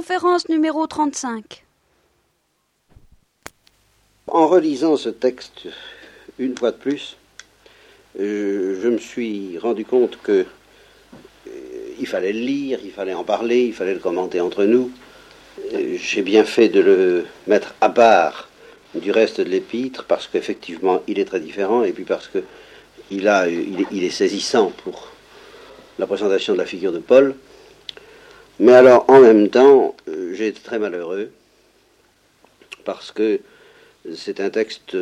conférence numéro 35. En relisant ce texte une fois de plus, je me suis rendu compte que il fallait le lire, il fallait en parler, il fallait le commenter entre nous. J'ai bien fait de le mettre à part du reste de l'épître parce qu'effectivement il est très différent et puis parce que il est saisissant pour la présentation de la figure de Paul. Mais alors en même temps, j'ai été très malheureux parce que c'est un texte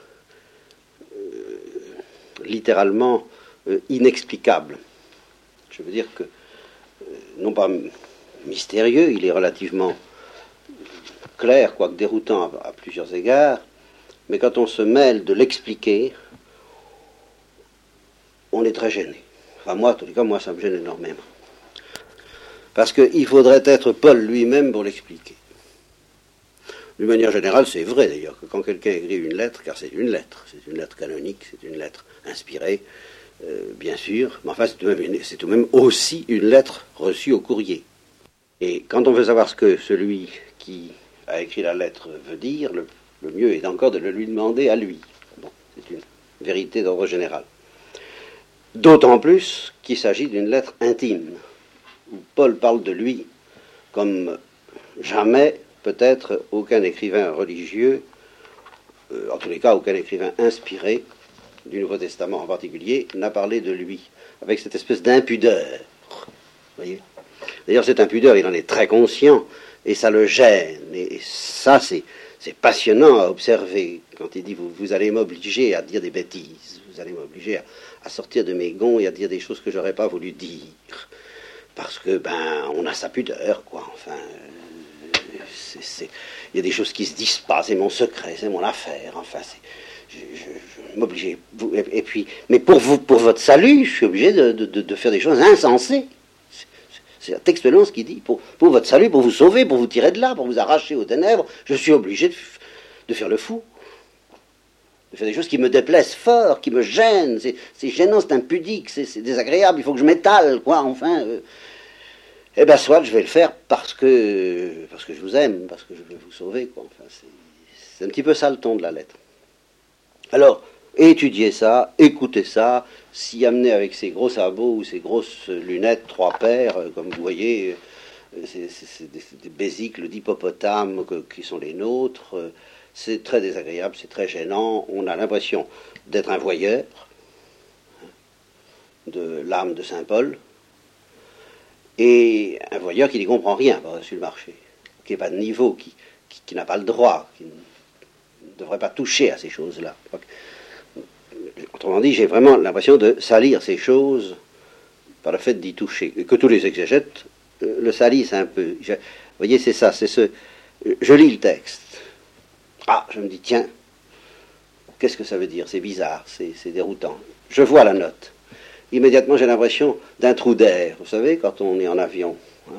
littéralement inexplicable. Je veux dire que, non pas mystérieux, il est relativement clair, quoique déroutant à plusieurs égards, mais quand on se mêle de l'expliquer, on est très gêné. Enfin moi, en tout cas, moi ça me gêne énormément. Parce qu'il faudrait être Paul lui-même pour l'expliquer. D'une manière générale, c'est vrai d'ailleurs que quand quelqu'un écrit une lettre, car c'est une lettre canonique, c'est une lettre inspirée, bien sûr, mais enfin c'est tout de même aussi une lettre reçue au courrier. Et quand on veut savoir ce que celui qui a écrit la lettre veut dire, le mieux est encore de le lui demander à lui. Bon, c'est une vérité d'ordre général. D'autant plus qu'il s'agit d'une lettre intime, où Paul parle de lui comme jamais peut-être aucun écrivain religieux, en tous les cas aucun écrivain inspiré du Nouveau Testament en particulier, n'a parlé de lui, avec cette espèce d'impudeur. Voyez ? D'ailleurs, cette impudeur, il en est très conscient, et ça le gêne, et ça, c'est passionnant à observer, quand il dit, vous allez m'obliger à dire des bêtises, vous allez m'obliger à sortir de mes gonds et à dire des choses que j'aurais pas voulu dire, parce que, on a sa pudeur, quoi, enfin... il y a des choses qui se disent pas, c'est mon secret, c'est mon affaire, enfin, je m'oblige. Et puis, mais pour votre salut, je suis obligé de faire des choses insensées. C'est textuellement ce qu'il dit. Pour votre salut, pour vous sauver, pour vous tirer de là, pour vous arracher aux ténèbres, je suis obligé de faire le fou. De faire des choses qui me déplaisent fort, qui me gênent. C'est gênant, c'est impudique, c'est désagréable, il faut que je m'étale, quoi, enfin... Eh bien, soit je vais le faire parce que je vous aime, parce que je veux vous sauver, quoi. Enfin, c'est un petit peu ça le ton de la lettre. Alors, étudiez ça, écoutez ça, s'y amenez avec ces gros sabots ou ces grosses lunettes, 3 paires, comme vous voyez, c'est des bésicles d'hippopotame qui sont les nôtres. C'est très désagréable, c'est très gênant. On a l'impression d'être un voyeur de l'âme de Saint Paul. Et un voyeur qui n'y comprend rien par-dessus le marché, qui n'est pas de niveau, qui n'a pas le droit, qui ne devrait pas toucher à ces choses-là. Autrement dit, j'ai vraiment l'impression de salir ces choses par le fait d'y toucher. Et que tous les exégètes le salissent un peu. Vous voyez, c'est ça, je lis le texte. Ah, je me dis, tiens, qu'est-ce que ça veut dire? C'est bizarre, c'est déroutant. Je vois la note. Immédiatement, j'ai l'impression d'un trou d'air. Vous savez, quand on est en avion,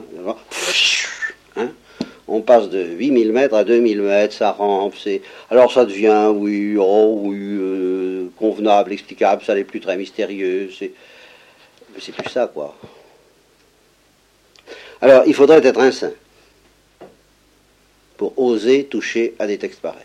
on passe de 8000 mètres à 2000 mètres, ça rampe. Alors ça devient, convenable, explicable, ça n'est plus très mystérieux. C'est plus ça, quoi. Alors, il faudrait être un saint pour oser toucher à des textes pareils.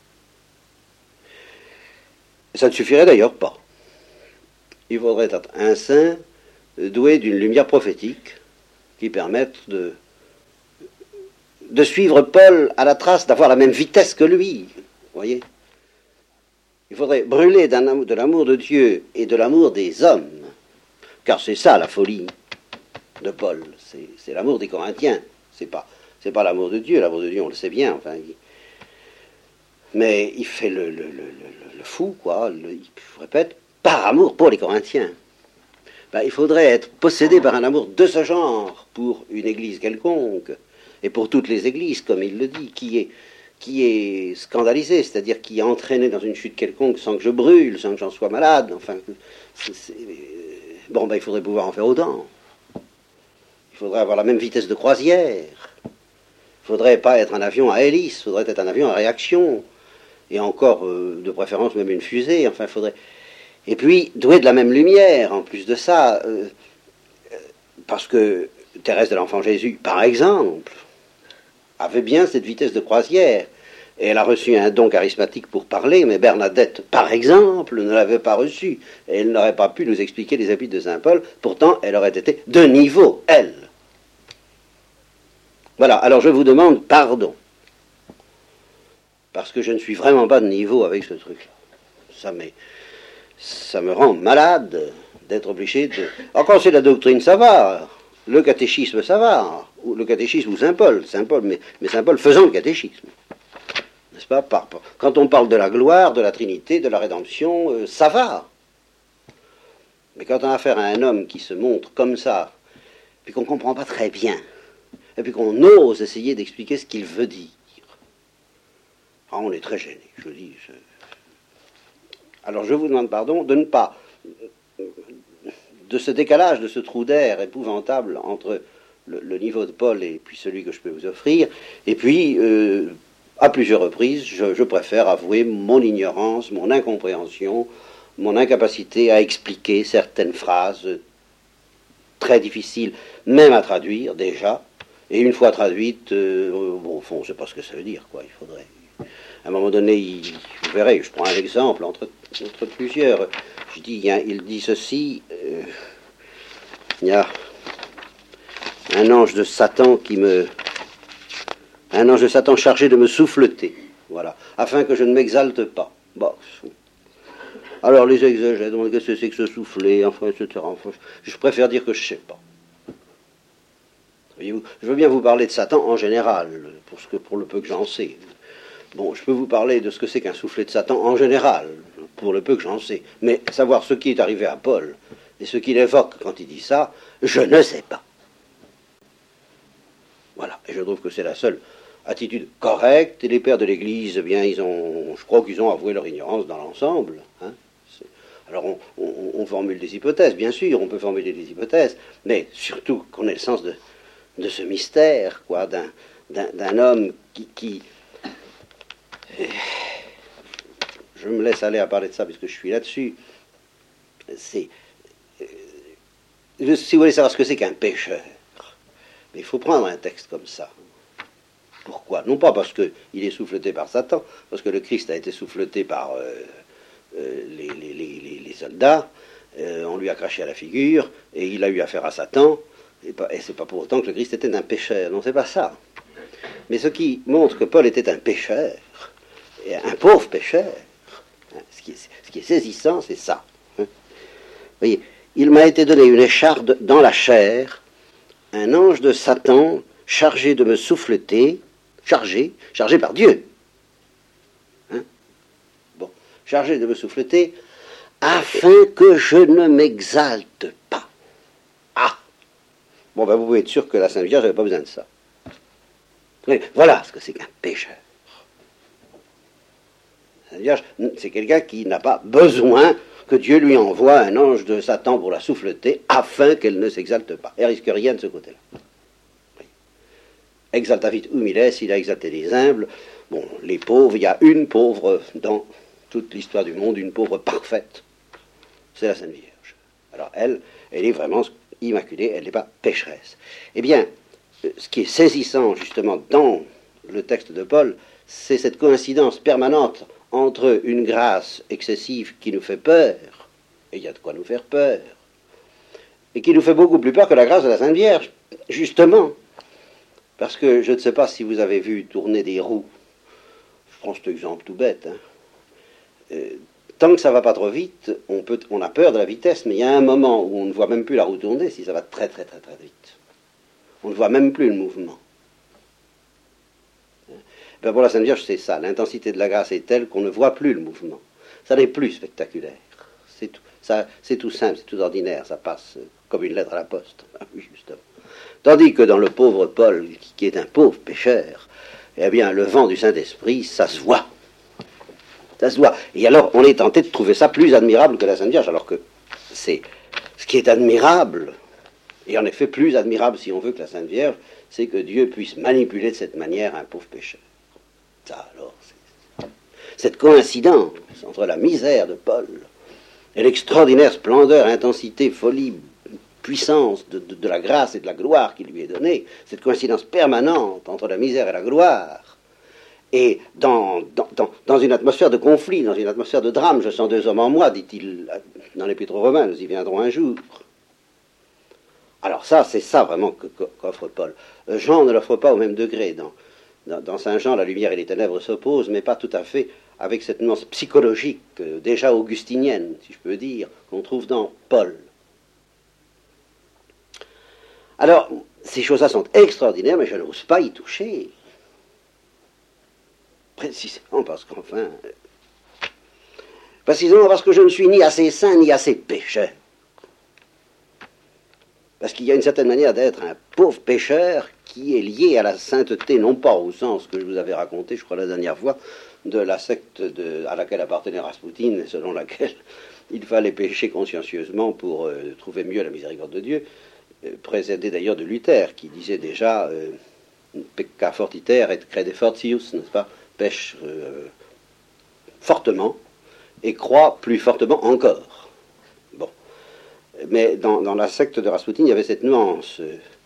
Ça ne suffirait d'ailleurs pas. Il faudrait être un saint doué d'une lumière prophétique qui permette de suivre Paul à la trace, d'avoir la même vitesse que lui. Vous voyez ? Il faudrait brûler de l'amour de Dieu et de l'amour des hommes, car c'est ça la folie de Paul. C'est l'amour des Corinthiens. C'est pas l'amour de Dieu. L'amour de Dieu, on le sait bien. Enfin, mais il fait le fou, quoi. Je répète, par amour pour les Corinthiens. Il faudrait être possédé par un amour de ce genre pour une église quelconque, et pour toutes les églises, comme il le dit, qui est scandalisée, c'est-à-dire qui est entraîné dans une chute quelconque sans que je brûle, sans que j'en sois malade. Enfin, il faudrait pouvoir en faire autant. Il faudrait avoir la même vitesse de croisière. Il ne faudrait pas être un avion à hélice, il faudrait être un avion à réaction, et encore, de préférence, même une fusée. Enfin, il faudrait... Et puis, doué de la même lumière, en plus de ça, parce que Thérèse de l'Enfant Jésus, par exemple, avait bien cette vitesse de croisière. Et elle a reçu un don charismatique pour parler, mais Bernadette, par exemple, ne l'avait pas reçu. Et elle n'aurait pas pu nous expliquer les épîtres de saint Paul. Pourtant, elle aurait été de niveau, elle. Voilà, alors je vous demande pardon. Parce que je ne suis vraiment pas de niveau avec ce truc-là. Ça me rend malade d'être obligé de... Encore c'est la doctrine, ça va. Le catéchisme, ça va. Ou le catéchisme ou saint Paul, mais saint Paul faisant le catéchisme. N'est-ce pas? Quand on parle de la gloire, de la Trinité, de la rédemption, ça va. Mais quand on a affaire à un homme qui se montre comme ça, puis qu'on ne comprend pas très bien, et puis qu'on ose essayer d'expliquer ce qu'il veut dire, on est très gêné, je dis. Alors je vous demande pardon de ne pas, de ce décalage, de ce trou d'air épouvantable entre le niveau de Paul et puis celui que je peux vous offrir, et puis... à plusieurs reprises, je préfère avouer mon ignorance, mon incompréhension, mon incapacité à expliquer certaines phrases très difficiles, même à traduire déjà. Et une fois traduites, bon, au fond, on ne sait pas ce que ça veut dire, quoi. Il faudrait... À un moment donné, vous verrez, je prends un exemple entre plusieurs. Je dis, il dit ceci, il y a un ange de Satan un ange de Satan chargé de me souffleter, voilà, afin que je ne m'exalte pas. Bon. Alors les exégètes demandent qu'est-ce que c'est que ce souffler, enfin, etc. Enfin, je préfère dire que je ne sais pas. Voyez-vous, je veux bien vous parler de Satan en général, pour le peu que j'en sais. Bon, je peux vous parler de ce que c'est qu'un soufflet de Satan en général, pour le peu que j'en sais. Mais savoir ce qui est arrivé à Paul, et ce qu'il évoque quand il dit ça, je ne sais pas. Voilà, et je trouve que c'est la seule attitude correcte, et les pères de l'Église, eh bien, je crois qu'ils ont avoué leur ignorance dans l'ensemble. Hein. Alors on formule des hypothèses, bien sûr, on peut formuler des hypothèses, mais surtout qu'on ait le sens de ce mystère, quoi, d'un homme qui... Je me laisse aller à parler de ça, puisque je suis là-dessus. Si vous voulez savoir ce que c'est qu'un pécheur, mais il faut prendre un texte comme ça. Pourquoi? Non pas parce qu'il est souffleté par Satan, parce que le Christ a été souffleté par les soldats, on lui a craché à la figure, et il a eu affaire à Satan, et c'est pas pour autant que le Christ était un pécheur. Non, c'est pas ça. Mais ce qui montre que Paul était un pécheur, et un pauvre pécheur, hein, ce qui est saisissant, c'est ça. Hein. Vous voyez, il m'a été donné une écharde dans la chair, un ange de Satan chargé de me souffleter, chargé par Dieu, hein? Bon, chargé de me souffleter, afin que je ne m'exalte pas. Ah! Bon, ben vous pouvez être sûr que la Sainte Vierge n'avait pas besoin de ça. Oui, voilà ce que c'est qu'un pécheur. La Sainte Vierge, c'est quelqu'un qui n'a pas besoin que Dieu lui envoie un ange de Satan pour la souffleter, afin qu'elle ne s'exalte pas. Elle risque rien de ce côté-là. Exaltavit humiles, il a exalté les humbles. Bon, les pauvres, il y a une pauvre dans toute l'histoire du monde, une pauvre parfaite. C'est la Sainte Vierge. Alors elle est vraiment immaculée, elle n'est pas pécheresse. Eh bien, ce qui est saisissant justement dans le texte de Paul, c'est cette coïncidence permanente entre une grâce excessive qui nous fait peur, et il y a de quoi nous faire peur, et qui nous fait beaucoup plus peur que la grâce de la Sainte Vierge, justement. Parce que je ne sais pas si vous avez vu tourner des roues. Je prends cet exemple tout bête. Hein. Tant que ça ne va pas trop vite, on a peur de la vitesse, mais il y a un moment où on ne voit même plus la roue tourner si ça va très très très très vite. On ne voit même plus le mouvement. Ben pour la Sainte Vierge, c'est ça. L'intensité de la grâce est telle qu'on ne voit plus le mouvement. Ça n'est plus spectaculaire. C'est tout simple, c'est tout ordinaire. Ça passe comme une lettre à la poste. Oui, justement. Tandis que dans le pauvre Paul, qui est un pauvre pécheur, eh bien, le vent du Saint-Esprit, ça se voit. Ça se voit. Et alors, on est tenté de trouver ça plus admirable que la Sainte Vierge, alors que c'est ce qui est admirable, et en effet plus admirable, si on veut, que la Sainte Vierge, c'est que Dieu puisse manipuler de cette manière un pauvre pécheur. Ça, alors, c'est cette coïncidence entre la misère de Paul et l'extraordinaire splendeur, intensité, folie, puissance de la grâce et de la gloire qui lui est donnée, cette coïncidence permanente entre la misère et la gloire, et dans une atmosphère de conflit, dans une atmosphère de drame, je sens deux hommes en moi, dit-il dans l'Épître aux Romains, nous y viendrons un jour. Alors ça, c'est ça vraiment qu'offre Paul. Jean ne l'offre pas au même degré. Dans Saint Jean, la lumière et les ténèbres s'opposent, mais pas tout à fait avec cette nuance psychologique, déjà augustinienne, si je peux dire, qu'on trouve dans Paul. Alors, ces choses-là sont extraordinaires, mais je n'ose pas y toucher. Précisément parce que je ne suis ni assez saint, ni assez pécheur. Parce qu'il y a une certaine manière d'être un pauvre pécheur qui est lié à la sainteté, non pas au sens que je vous avais raconté, je crois, la dernière fois, de la secte à laquelle appartenait Raspoutine, selon laquelle il fallait pécher consciencieusement pour trouver mieux la miséricorde de Dieu, précédé d'ailleurs de Luther, qui disait déjà pecca fortiter et crede fortius, n'est-ce pas, pêche fortement et croit plus fortement encore. Bon. Mais dans la secte de Raspoutine, il y avait cette nuance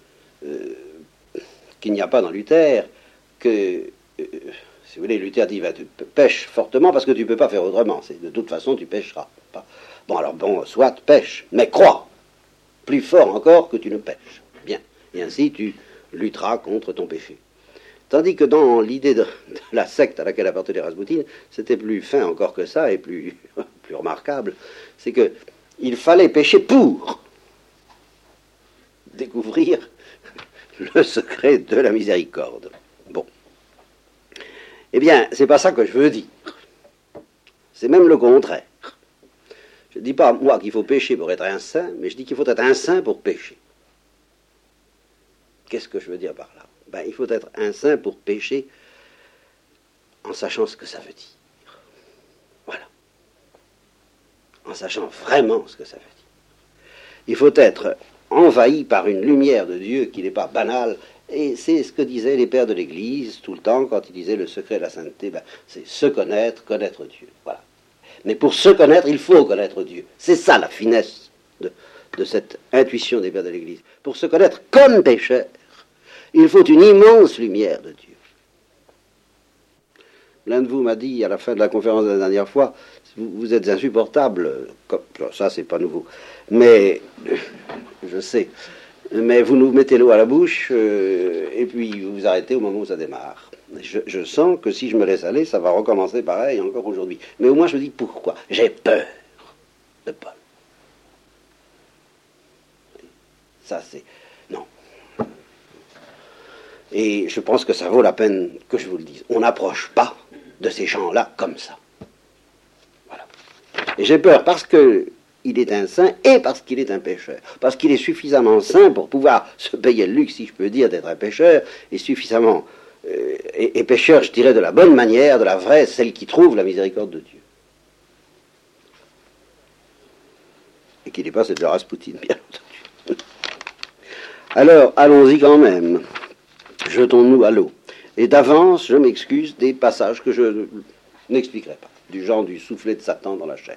qu'il n'y a pas dans Luther, que, si vous voulez, Luther dit, tu pêches fortement parce que tu ne peux pas faire autrement. De toute façon, tu pêcheras. Bon, alors, soit pêche, mais crois, plus fort encore que tu ne pêches. Bien. Et ainsi, tu lutteras contre ton péché. Tandis que dans l'idée de la secte à laquelle appartenait Raspoutine, c'était plus fin encore que ça, et plus remarquable, c'est que il fallait pécher pour découvrir le secret de la miséricorde. Bon. Eh bien, c'est pas ça que je veux dire. C'est même le contraire. Je ne dis pas, moi, qu'il faut pécher pour être un saint, mais je dis qu'il faut être un saint pour pécher. Qu'est-ce que je veux dire par là? Il faut être un saint pour pécher en sachant ce que ça veut dire. Voilà. En sachant vraiment ce que ça veut dire. Il faut être envahi par une lumière de Dieu qui n'est pas banale, et c'est ce que disaient les pères de l'Église tout le temps quand ils disaient le secret de la sainteté, c'est se connaître, connaître Dieu. Voilà. Mais pour se connaître, il faut connaître Dieu. C'est ça la finesse de cette intuition des pères de l'Église. Pour se connaître comme pécheur, il faut une immense lumière de Dieu. L'un de vous m'a dit à la fin de la conférence de la dernière fois, vous êtes insupportable, ça c'est pas nouveau, mais je sais, mais vous nous mettez l'eau à la bouche et puis vous vous arrêtez au moment où ça démarre. Je sens que si je me laisse aller, ça va recommencer pareil encore aujourd'hui. Mais au moins je me dis pourquoi. J'ai peur de Paul. Ça c'est... Non. Et je pense que ça vaut la peine que je vous le dise. On n'approche pas de ces gens-là comme ça. Voilà. Et j'ai peur parce qu'il est un saint et parce qu'il est un pécheur. Parce qu'il est suffisamment saint pour pouvoir se payer le luxe, si je peux dire, d'être un pécheur, et suffisamment... et pécheur, je dirais, de la bonne manière, de la vraie, celle qui trouve la miséricorde de Dieu. Et qui n'est pas celle de Raspoutine, bien entendu. Alors, allons-y quand même. Jetons-nous à l'eau. Et d'avance, je m'excuse des passages que je n'expliquerai pas, du genre du soufflet de Satan dans la chair.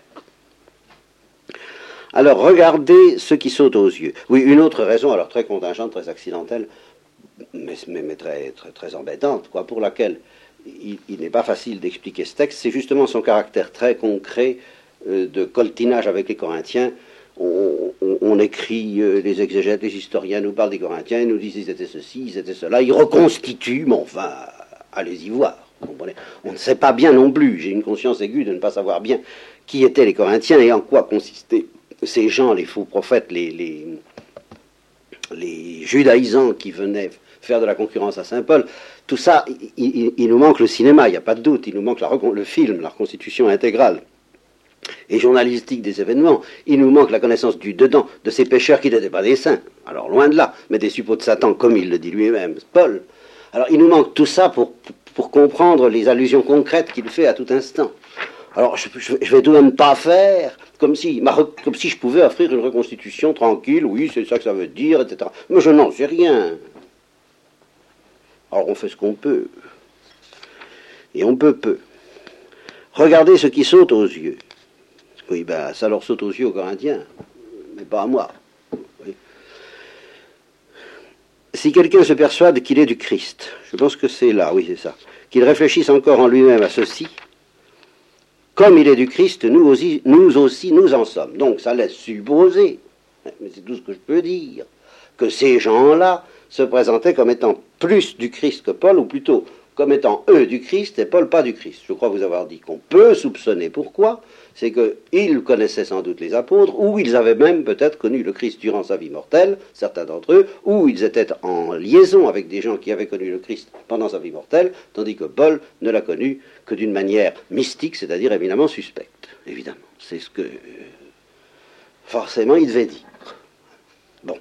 Alors, regardez ce qui saute aux yeux. Oui, une autre raison, alors très contingente, très accidentelle, mais très, très, très embêtante, quoi, pour laquelle il n'est pas facile d'expliquer ce texte, c'est justement son caractère très concret de coltinage avec les Corinthiens. On écrit, les exégètes, les historiens nous parlent des Corinthiens, ils nous disent ils étaient ceci, ils étaient cela, ils reconstituent, mais enfin, allez-y voir. On ne sait pas bien non plus, j'ai une conscience aiguë de ne pas savoir bien qui étaient les Corinthiens et en quoi consistaient ces gens, les faux prophètes, les judaïsants qui venaient faire de la concurrence à Saint Paul. Tout ça, il nous manque le cinéma, il n'y a pas de doute, il nous manque le film, la reconstitution intégrale et journalistique des événements, il nous manque la connaissance du dedans de ces pécheurs qui n'étaient pas des saints, alors loin de là, mais des suppôts de Satan, comme il le dit lui-même, Paul. Alors il nous manque tout ça pour comprendre les allusions concrètes qu'il fait à tout instant. Alors je vais tout de même pas faire comme si je pouvais offrir une reconstitution tranquille, oui c'est ça que ça veut dire, etc. Mais je n'en sais rien. Alors on fait ce qu'on peut. Et on peut peu. Regardez ce qui saute aux yeux. Oui, ça leur saute aux yeux aux Corinthiens, mais pas à moi. Oui. si quelqu'un se persuade qu'il est du Christ, je pense que c'est là, oui c'est ça, qu'il réfléchisse encore en lui-même à ceci, comme il est du Christ, nous aussi nous en sommes. Donc ça laisse supposer, mais c'est tout ce que je peux dire, que ces gens-là se présentaient comme étant plus du Christ que Paul, ou plutôt comme étant eux du Christ et Paul pas du Christ. Je crois vous avoir dit qu'on peut soupçonner pourquoi. C'est qu'ils connaissaient sans doute les apôtres, ou ils avaient même peut-être connu le Christ durant sa vie mortelle, certains d'entre eux, ou ils étaient en liaison avec des gens qui avaient connu le Christ pendant sa vie mortelle, tandis que Paul ne l'a connu que d'une manière mystique, c'est-à-dire évidemment suspecte. Évidemment, c'est ce que forcément il devait dire. Bon.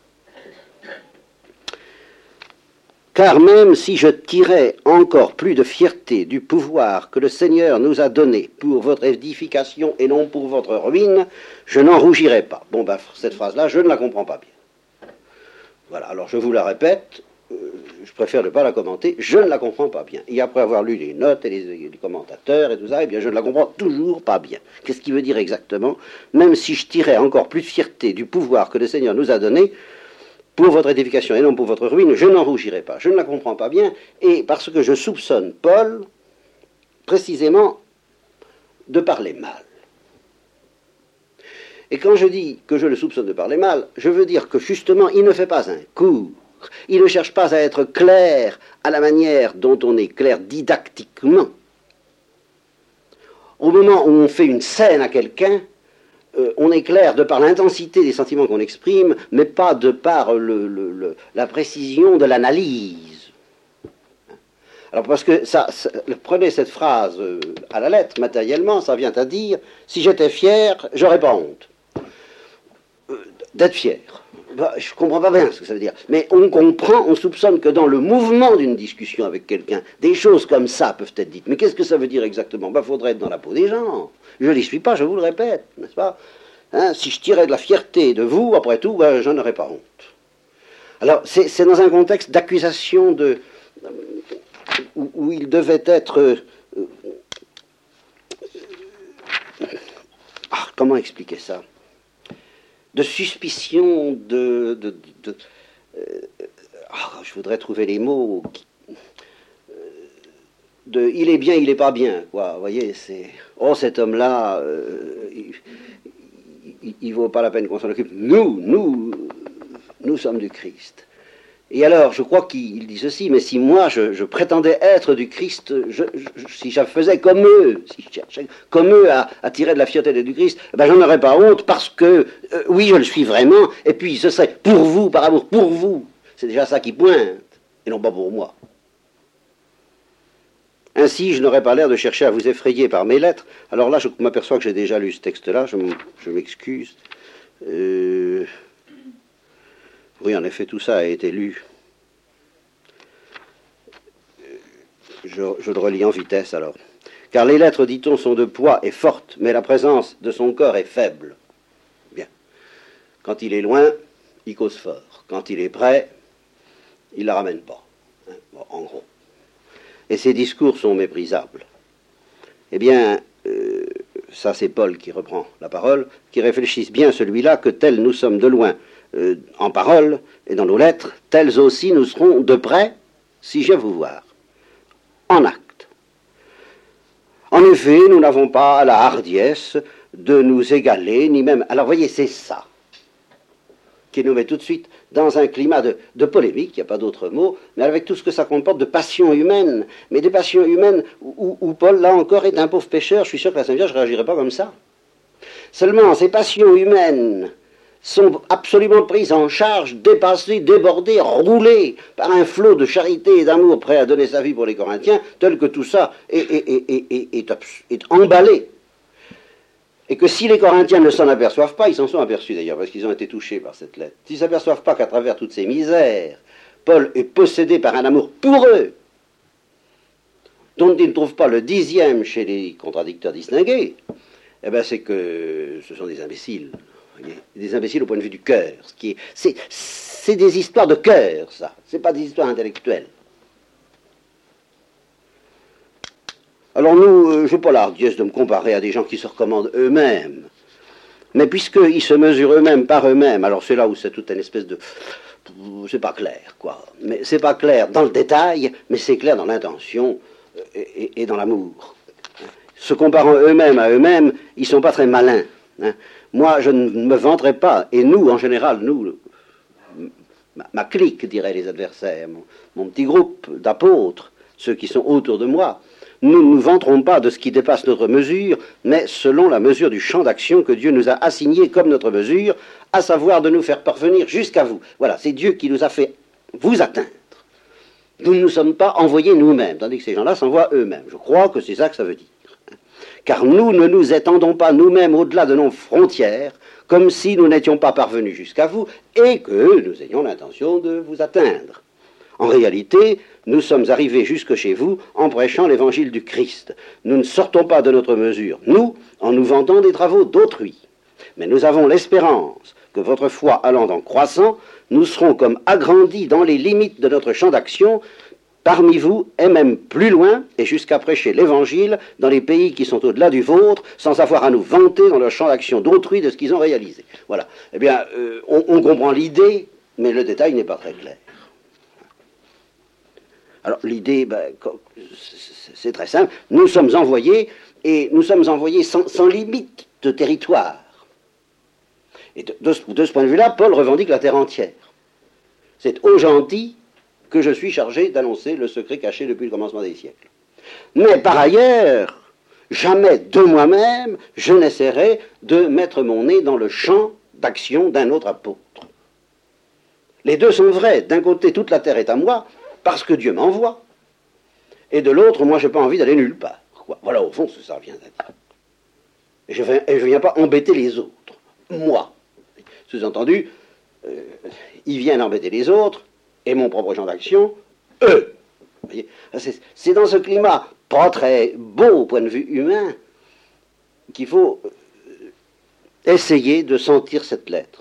Car même si je tirais encore plus de fierté du pouvoir que le Seigneur nous a donné pour votre édification et non pour votre ruine, je n'en rougirai pas. Bon, ben, cette phrase-là, je ne la comprends pas bien. Voilà, alors je vous la répète, je préfère ne pas la commenter, je ne la comprends pas bien. Et après avoir lu les notes et les commentateurs et tout ça, eh bien, je ne la comprends toujours pas bien. Qu'est-ce qu'il veut dire exactement? Même si je tirais encore plus de fierté du pouvoir que le Seigneur nous a donné, pour votre édification et non pour votre ruine, je n'en rougirai pas. Je ne la comprends pas bien, et parce que je soupçonne Paul, précisément, de parler mal. Et quand je dis que je le soupçonne de parler mal, je veux dire que justement, il ne fait pas un cours. Il ne cherche pas à être clair à la manière dont on est clair didactiquement. Au moment où on fait une scène à quelqu'un, on est clair de par l'intensité des sentiments qu'on exprime, mais pas de par la précision de l'analyse. Alors parce que prenez cette phrase à la lettre, matériellement, ça vient à dire, si j'étais fier, j'aurais pas honte. D'être fier. Bah, je comprends pas bien ce que ça veut dire. Mais on comprend, on soupçonne que dans le mouvement d'une discussion avec quelqu'un, des choses comme ça peuvent être dites. Mais qu'est-ce que ça veut dire exactement? Bah, faudrait être dans la peau des gens. Je n'y suis pas, je vous le répète, n'est-ce pas? Hein, si je tirais de la fierté de vous, après tout, ben, j'en aurais pas honte. Alors, c'est dans un contexte d'accusation où il devait être... comment expliquer ça? De suspicion, je voudrais trouver les mots... il est bien, il n'est pas bien, quoi. Vous voyez, c'est... Oh, cet homme-là, il vaut pas la peine qu'on s'en occupe. Nous sommes du Christ. Et alors, je crois qu'il dit ceci, mais si moi, je prétendais être du Christ, si je faisais comme eux, si je cherchais comme eux à tirer de la fierté du Christ, ben, j'en aurais pas honte, parce que, oui, je le suis vraiment, et puis ce serait pour vous, par amour, pour vous. C'est déjà ça qui pointe, et non pas pour moi. Ainsi, je n'aurais pas l'air de chercher à vous effrayer par mes lettres. Alors là, je m'aperçois que j'ai déjà lu ce texte-là, je m'excuse. Oui, en effet, tout ça a été lu. Je le relis en vitesse, alors. Car les lettres, dit-on, sont de poids et fortes, mais la présence de son corps est faible. Bien. Quand il est loin, il cause fort. Quand il est près, il ne la ramène pas. Hein, bon, en gros. Et ses discours sont méprisables. Eh bien, ça c'est Paul qui reprend la parole, qui réfléchisse bien celui-là que tels nous sommes de loin en parole et dans nos lettres, tels aussi nous serons de près si je vous voir, en acte. En effet, nous n'avons pas la hardiesse de nous égaler, ni même... Alors voyez, c'est ça qui nous met tout de suite dans un climat de polémique, il n'y a pas d'autre mot, mais avec tout ce que ça comporte de passion humaine, mais des passions humaines où Paul, là encore, est un pauvre pécheur. Je suis sûr que la Sainte Vierge ne réagirait pas comme ça. Seulement, ces passions humaines sont absolument prises en charge, dépassées, débordées, roulées par un flot de charité et d'amour prêt à donner sa vie pour les Corinthiens, tel que tout ça est emballé. Et que si les Corinthiens ne s'en aperçoivent pas, ils s'en sont aperçus d'ailleurs, parce qu'ils ont été touchés par cette lettre. S'ils ne s'aperçoivent pas qu'à travers toutes ces misères, Paul est possédé par un amour pour eux, dont il ne trouve pas le 10e chez les contradicteurs distingués, eh bien c'est que ce sont des imbéciles. Voyez, des imbéciles au point de vue du cœur. C'est des histoires de cœur, ça. C'est pas des histoires intellectuelles. Alors nous, je n'ai pas la hardiesse de me comparer à des gens qui se recommandent eux-mêmes. Mais puisqu'ils se mesurent eux-mêmes par eux-mêmes, alors c'est là où c'est toute une espèce de... c'est pas clair, quoi. Mais c'est pas clair dans le détail, mais c'est clair dans l'intention et dans l'amour. Se comparant eux-mêmes à eux-mêmes, ils sont pas très malins. Hein. Moi, je ne me vanterai pas, et nous, en général, nous, ma clique, diraient les adversaires, mon petit groupe d'apôtres, ceux qui sont autour de moi, nous ne nous vanterons pas de ce qui dépasse notre mesure, mais selon la mesure du champ d'action que Dieu nous a assigné comme notre mesure, à savoir de nous faire parvenir jusqu'à vous. Voilà, c'est Dieu qui nous a fait vous atteindre. Nous ne nous sommes pas envoyés nous-mêmes, tandis que ces gens-là s'envoient eux-mêmes. Je crois que c'est ça que ça veut dire. Car nous ne nous étendons pas nous-mêmes au-delà de nos frontières, comme si nous n'étions pas parvenus jusqu'à vous, et que nous ayons l'intention de vous atteindre. En réalité, nous sommes arrivés jusque chez vous en prêchant l'évangile du Christ. Nous ne sortons pas de notre mesure, nous, en nous vantant des travaux d'autrui. Mais nous avons l'espérance que votre foi allant en croissant, nous serons comme agrandis dans les limites de notre champ d'action, parmi vous, et même plus loin, et jusqu'à prêcher l'évangile dans les pays qui sont au-delà du vôtre, sans avoir à nous vanter dans leur champ d'action d'autrui de ce qu'ils ont réalisé. Voilà. Eh bien, on comprend l'idée, mais le détail n'est pas très clair. Alors l'idée, c'est très simple. Nous sommes envoyés, et nous sommes envoyés sans limite de territoire. Et de ce point de vue-là, Paul revendique la terre entière. C'est aux gentils que je suis chargé d'annoncer le secret caché depuis le commencement des siècles. Mais par ailleurs, jamais de moi-même, je n'essaierai de mettre mon nez dans le champ d'action d'un autre apôtre. Les deux sont vrais. D'un côté, toute la terre est à moi, parce que Dieu m'envoie. Et de l'autre, moi, je n'ai pas envie d'aller nulle part. Quoi. Voilà, au fond, ce que ça revient à dire. Et je ne viens pas embêter les autres. Moi. Sous-entendu, ils viennent embêter les autres, et mon propre champ d'action, eux. Vous voyez, c'est dans ce climat pas très beau au point de vue humain qu'il faut essayer de sentir cette lettre.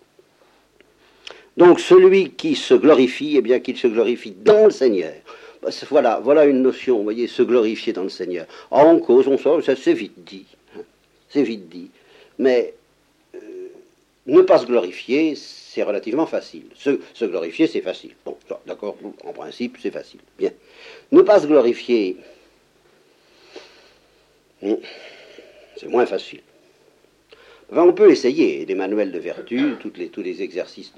Donc celui qui se glorifie, eh bien qu'il se glorifie dans le Seigneur. Voilà une notion, vous voyez, se glorifier dans le Seigneur. En cause, on sort, ça c'est vite dit. C'est vite dit. Mais ne pas se glorifier, c'est relativement facile. Se glorifier, c'est facile. Bon, d'accord, en principe, c'est facile. Bien. Ne pas se glorifier, c'est moins facile. Enfin, on peut essayer, des manuels de vertu, tous les exercices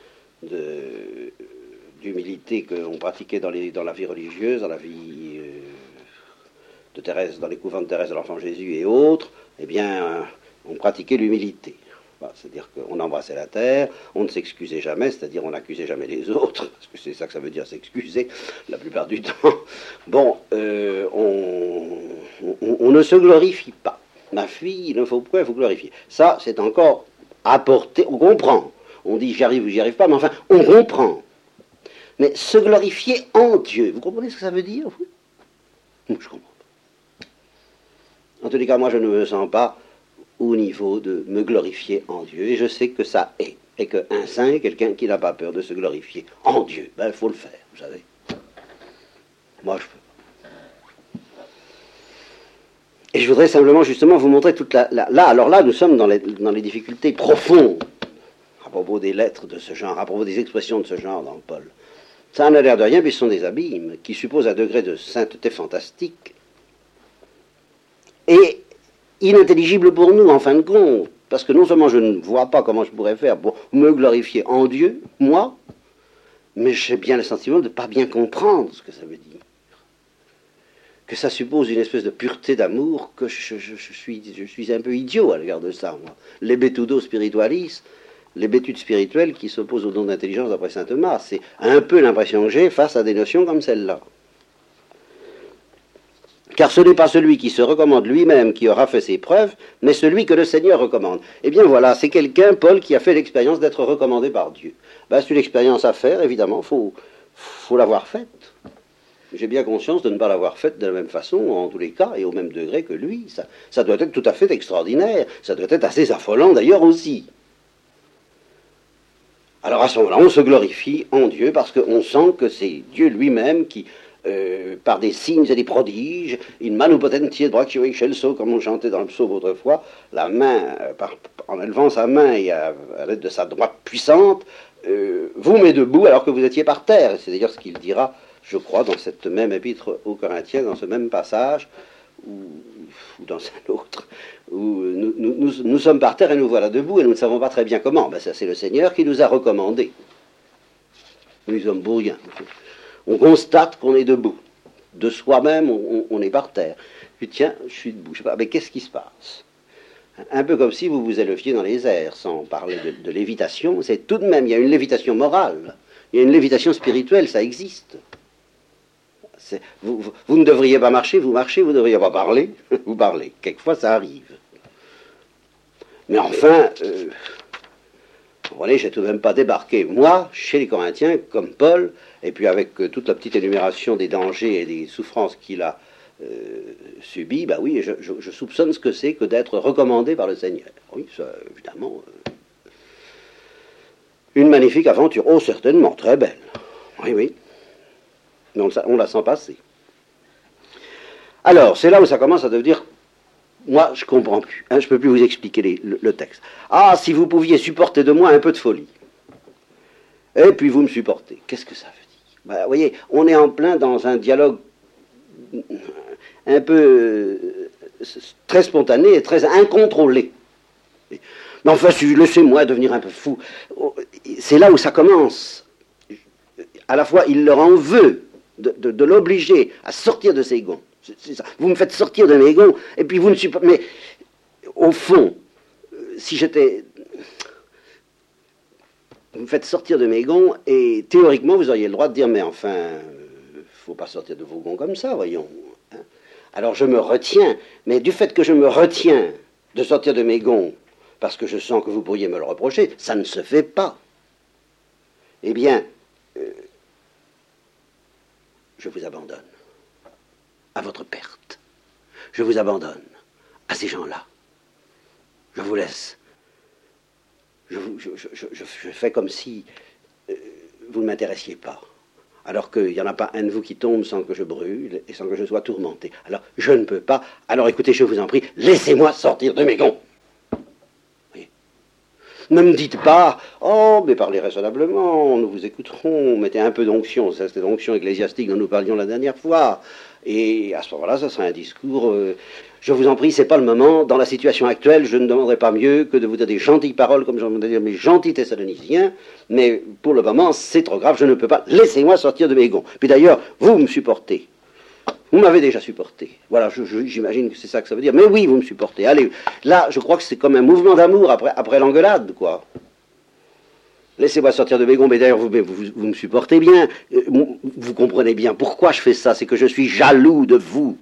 d'humilité qu'on pratiquait dans la vie religieuse, dans la vie de Thérèse, dans les couvents de Thérèse de l'Enfant Jésus et autres, eh bien, on pratiquait l'humilité. C'est-à-dire qu'on embrassait la terre, on ne s'excusait jamais, c'est-à-dire on n'accusait jamais les autres, parce que c'est ça que ça veut dire s'excuser, la plupart du temps. Bon, on ne se glorifie pas. Ma fille, il ne faut pas vous glorifier. Ça, c'est encore apporté, on comprend. On dit j'y arrive ou j'y arrive pas, mais enfin, on comprend. Mais se glorifier en Dieu, vous comprenez ce que ça veut dire, vous? Je comprends pas. En tous les cas, moi, je ne me sens pas au niveau de me glorifier en Dieu, et je sais que ça est, et qu'un saint est quelqu'un qui n'a pas peur de se glorifier en Dieu. Ben, il faut le faire, vous savez. Moi, je peux. Et je voudrais simplement, justement, vous montrer toute alors là, nous sommes dans les difficultés profondes, à propos des lettres de ce genre, à propos des expressions de ce genre dans Paul. Ça n'a l'air de rien, mais ce sont des abîmes, qui supposent un degré de sainteté fantastique, et inintelligible pour nous, en fin de compte, parce que non seulement je ne vois pas comment je pourrais faire pour me glorifier en Dieu, moi, mais j'ai bien le sentiment de ne pas bien comprendre ce que ça veut dire. Que ça suppose une espèce de pureté d'amour, que je suis un peu idiot à l'égard de ça, moi. Les betudo spiritualis, les bétudes spirituelles qui s'opposent au don d'intelligence d'après saint Thomas, c'est un peu l'impression que j'ai face à des notions comme celle-là. Car ce n'est pas celui qui se recommande lui-même qui aura fait ses preuves, mais celui que le Seigneur recommande. Eh bien voilà, c'est quelqu'un, Paul, qui a fait l'expérience d'être recommandé par Dieu. Ben, c'est une expérience à faire, évidemment, faut l'avoir faite. J'ai bien conscience de ne pas l'avoir faite de la même façon, en tous les cas, et au même degré que lui. Ça doit être tout à fait extraordinaire, ça doit être assez affolant d'ailleurs aussi. Alors à ce moment-là, on se glorifie en Dieu, parce qu'on sent que c'est Dieu lui-même qui... par des signes et des prodiges, in manu potentiae brachio excelso, comme on chantait dans le psaume autrefois, la main, en élevant sa main et à l'aide de sa droite puissante, vous met debout alors que vous étiez par terre. C'est d'ailleurs ce qu'il dira, je crois, dans cette même épître aux Corinthiens, dans ce même passage, ou dans un autre, où nous sommes par terre et nous voilà debout et nous ne savons pas très bien comment. Ben, ça, c'est le Seigneur qui nous a recommandé. Nous ne sommes pour rien. On constate qu'on est debout. De soi-même, on est par terre. Puis tiens, je suis debout. Je sais pas, mais qu'est-ce qui se passe? Un peu comme si vous vous éleviez dans les airs, sans parler de lévitation. C'est tout de même, il y a une lévitation morale, il y a une lévitation spirituelle, ça existe. Vous ne devriez pas marcher, vous marchez, vous ne devriez pas parler, vous parlez. Quelquefois, ça arrive. Mais enfin, vous voyez, j'ai tout de même pas débarqué, moi, chez les Corinthiens, comme Paul, et puis avec toute la petite énumération des dangers et des souffrances qu'il a subies, bah oui, je soupçonne ce que c'est que d'être recommandé par le Seigneur. Oui, ça, évidemment, une magnifique aventure. Oh, certainement, très belle. Oui, oui. Mais on la sent passer. Alors, c'est là où ça commence à devenir... Moi, je ne comprends plus. Hein, je ne peux plus vous expliquer le texte. Ah, si vous pouviez supporter de moi un peu de folie. Et puis vous me supportez. Qu'est-ce que ça veut dire? Vous voyez, on est en plein dans un dialogue un peu très spontané et très incontrôlé. Mais enfin, laissez-moi devenir un peu fou. C'est là où ça commence. À la fois, il leur en veut de l'obliger à sortir de ses gonds. C'est ça. Vous me faites sortir de mes gonds, et puis vous ne supportez pas. Mais au fond, si j'étais... Vous me faites sortir de mes gonds, et théoriquement, vous auriez le droit de dire, mais enfin, faut pas sortir de vos gonds comme ça, voyons. Hein. Alors je me retiens, mais du fait que je me retiens de sortir de mes gonds, parce que je sens que vous pourriez me le reprocher, ça ne se fait pas. Eh bien, je vous abandonne à votre perte. Je vous abandonne à ces gens-là. Je vous laisse. Je fais comme si vous ne m'intéressiez pas. Alors qu'il n'y en a pas un de vous qui tombe sans que je brûle et sans que je sois tourmenté. Alors, je ne peux pas. Alors écoutez, je vous en prie, laissez-moi sortir de mes gonds. Oui. Ne me dites pas, oh, mais parlez raisonnablement, nous vous écouterons, mettez un peu d'onction, c'est cette onction ecclésiastique dont nous parlions la dernière fois. Et à ce moment-là, ça sera un discours... je vous en prie, c'est pas le moment. Dans la situation actuelle, je ne demanderai pas mieux que de vous dire des gentilles paroles, comme j'en ai dit, mes gentils Thessaloniciens. Mais pour le moment, c'est trop grave, je ne peux pas. Laissez-moi sortir de mes gonds. Puis d'ailleurs, vous me supportez. Vous m'avez déjà supporté. Voilà, j'imagine que c'est ça que ça veut dire. Mais oui, vous me supportez. Allez, là, je crois que c'est comme un mouvement d'amour après l'engueulade, quoi. Laissez-moi sortir de mes gonds, mais d'ailleurs, vous me supportez bien. Vous comprenez bien pourquoi je fais ça. C'est que je suis jaloux de vous.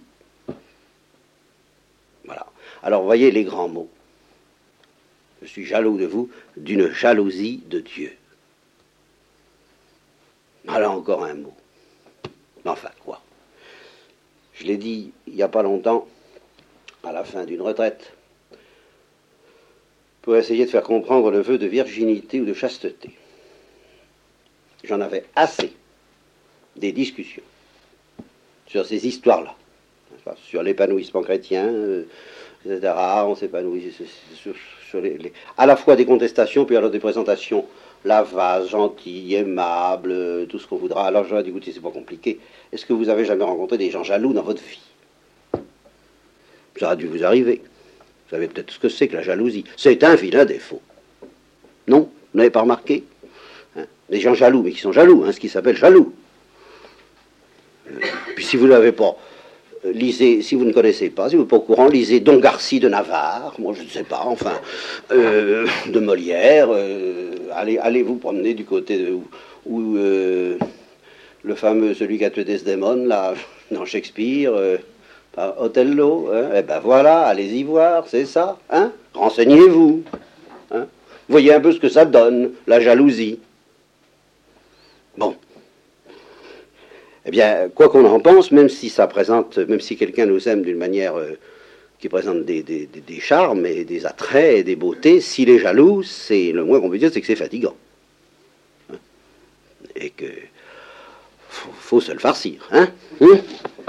Voilà. Alors, voyez les grands mots. Je suis jaloux de vous, d'une jalousie de Dieu. Voilà encore un mot. Enfin, quoi. Je l'ai dit il n'y a pas longtemps, à la fin d'une retraite, pour essayer de faire comprendre le vœu de virginité ou de chasteté. J'en avais assez des discussions sur ces histoires-là, sur l'épanouissement chrétien, etc. On s'épanouit sur à la fois des contestations, puis alors des présentations, la vase, gentil, aimable, tout ce qu'on voudra. Alors j'aurais dit, écoutez, c'est pas compliqué. Est-ce que vous avez jamais rencontré des gens jaloux dans votre vie? Ça a dû vous arriver. Vous savez peut-être ce que c'est que la jalousie. C'est un vilain défaut. Non? Vous n'avez pas remarqué? Hein? Des gens jaloux, mais qui sont jaloux, hein, ce qui s'appelle jaloux. Puis si vous ne l'avez pas, lisez, si vous ne connaissez pas, si vous n'êtes pas au courant, lisez Don Garci de Navarre, moi je ne sais pas, enfin, de Molière, allez vous promener du côté de, où le fameux, celui qui a tué Desdémone, là, dans Shakespeare, Othello, hein, eh ben voilà, allez-y voir, c'est ça, hein, renseignez-vous, hein, voyez un peu ce que ça donne, la jalousie. Bon. Eh bien, quoi qu'on en pense, même si ça présente, même si quelqu'un nous aime d'une manière qui présente des charmes et des attraits et des beautés, s'il est jaloux, c'est le moins qu'on peut dire, c'est que c'est fatigant. Hein, et que faut se le farcir, hein,